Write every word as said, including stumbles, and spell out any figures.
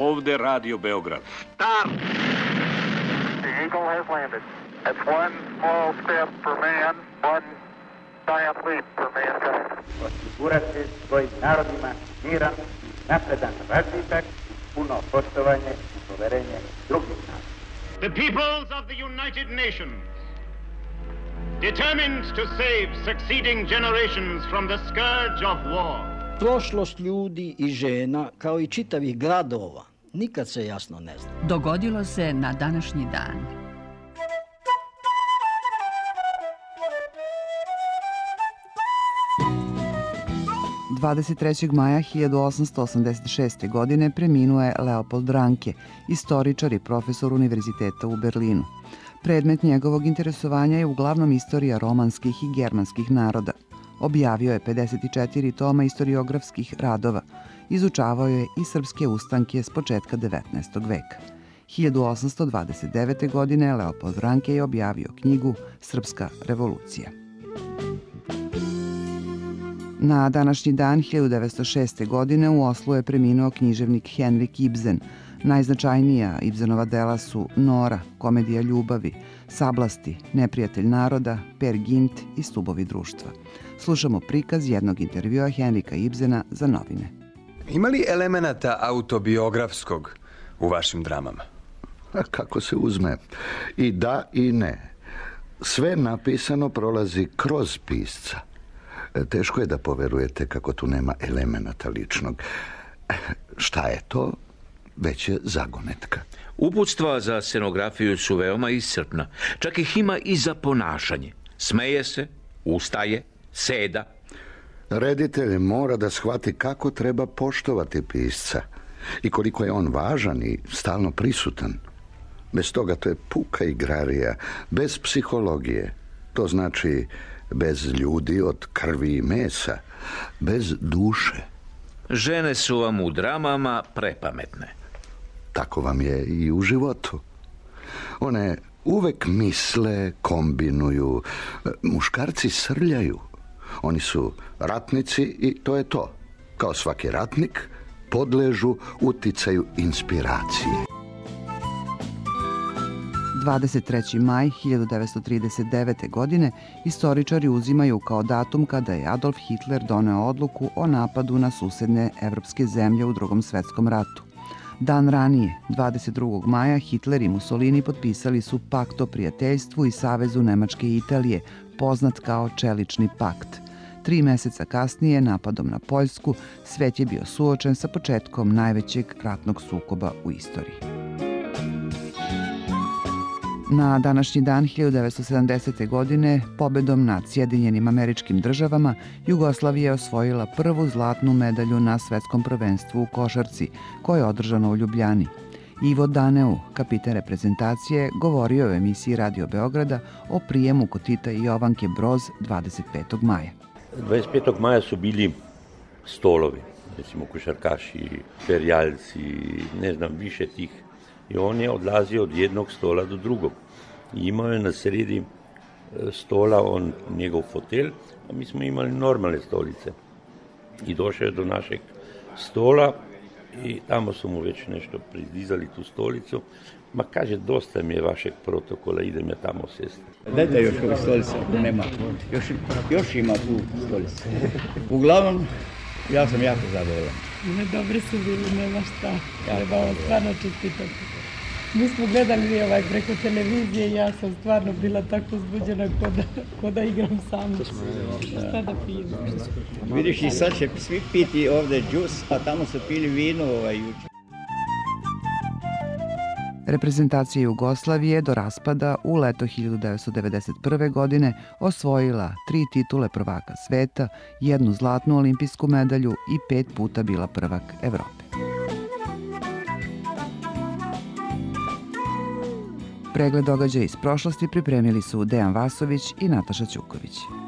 Ovde Radio Beograd. Start! The Eagle has landed. That's one small step for man, one giant leap for mankind. Osigurati svojim narodima miran, napredan razvitak, puno poštovanje i poverenje drugih naroda. The peoples of the United Nations, determined to save succeeding generations from the scourge of war. Prošlost ljudi i žena, kao i čitavih gradova, nikad se jasno ne zna. Dogodilo se na današnji dan. dvadeset trećeg maja hiljadu osamsto osamdeset šeste. godine preminuo je Leopold Ranke, istoričar i profesor univerziteta u Berlinu. Predmet njegovog interesovanja je uglavnom istorija romanskih i germanskih naroda. Objavio je pedeset četiri toma istoriografskih radova. Izučavao je i srpske ustanke s početka devetnaestog veka. hiljadu osamsto dvadeset devete. godine Leopold Ranke je objavio knjigu Srpska revolucija. Na današnji dan hiljadu devetsto šeste. godine u Oslu je preminuo književnik Henrik Ibsen. Najznačajnija Ibsenova dela su Nora, komedija ljubavi, Sablasti, Neprijatelj naroda, Per Gynt i Stubovi društva. Slušamo prikaz jednog intervjua Henrika Ibsena za novine. Ima li elemenata autobiografskog u vašim dramama? Kako se uzme? I da i ne. Sve napisano prolazi kroz pisca. Teško je da poverujete kako tu nema elemenata ličnog. Šta je to? Već je zagonetka. Uputstva za scenografiju su veoma iscrpna. Čak ih ima i za ponašanje. Smeje se, ustaje, seda. Reditelj mora da shvati kako treba poštovati pisca i koliko je on važan i stalno prisutan. Bez toga to je puka igrarija, bez psihologije. To znači bez ljudi od krvi i mesa, bez duše. Žene su vam u dramama prepametne. Tako vam je i u životu. One uvek misle, kombinuju. Muškarci srljaju. Oni su ratnici i to je to. Kao svaki ratnik, podležu uticaju inspiracije. dvadeset treći maj hiljadu devetsto trideset devete. godine istoričari uzimaju kao datum kada je Adolf Hitler doneo odluku o napadu na susedne evropske zemlje u Drugom svetskom ratu. Dan ranije, dvadeset drugog maja, Hitler i Mussolini potpisali su pakt o prijateljstvu i savezu Nemačke i Italije, poznat kao Čelični pakt. Tri meseca kasnije, napadom na Poljsku, svet je bio suočen sa početkom najvećeg ratnog sukoba u istoriji. Na današnji dan hiljadu devetsto sedamdesete. godine, pobedom nad Sjedinjenim Američkim Državama, Jugoslavija je osvojila prvu zlatnu medalju na svetskom prvenstvu u košarci, koje je održano u Ljubljani. Ivo Daneu, kapiten reprezentacije, govorio je u emisiji Radio Beograda o prijemu kod Tita i Jovanke Broz dvadeset petog maja. dvadeset petog maja su bili stolovi, recimo košarkaši, ferijalci, ne znam, više tih. I on je odlazio od jednog stola do drugog. I imao je na sredi stola on njegov fotelj, a mi smo imali normalne stolice. I došao je do našeg stola i tamo su mu već nešto pridizali tu stolicu. Ma kaže, dosta mi je vašeg protokola, idem ja tamo sesti. Dajte još ove stolice, nema. Još, još ima tu stolice. Uglavnom, ja sam jako zadovoljan. Ne, dobri su bili, nema šta. Treba vam stvarno čestitati. Mi smo gledali ovaj preko televizije i ja sam stvarno bila tako uzbuđena ko da, ko da igram sama. Šta da pijem? Vidiš, i sad će svi piti ovde džus, a tamo su pili vino ovaj juče. Reprezentacija Jugoslavije do raspada u leto hiljadu devetsto devedeset prve. godine osvojila tri titule prvaka sveta, jednu zlatnu olimpijsku medalju i pet puta bila prvak Evrope. Pregled događaja iz prošlosti pripremili su Dejan Vasović i Nataša Ćuković.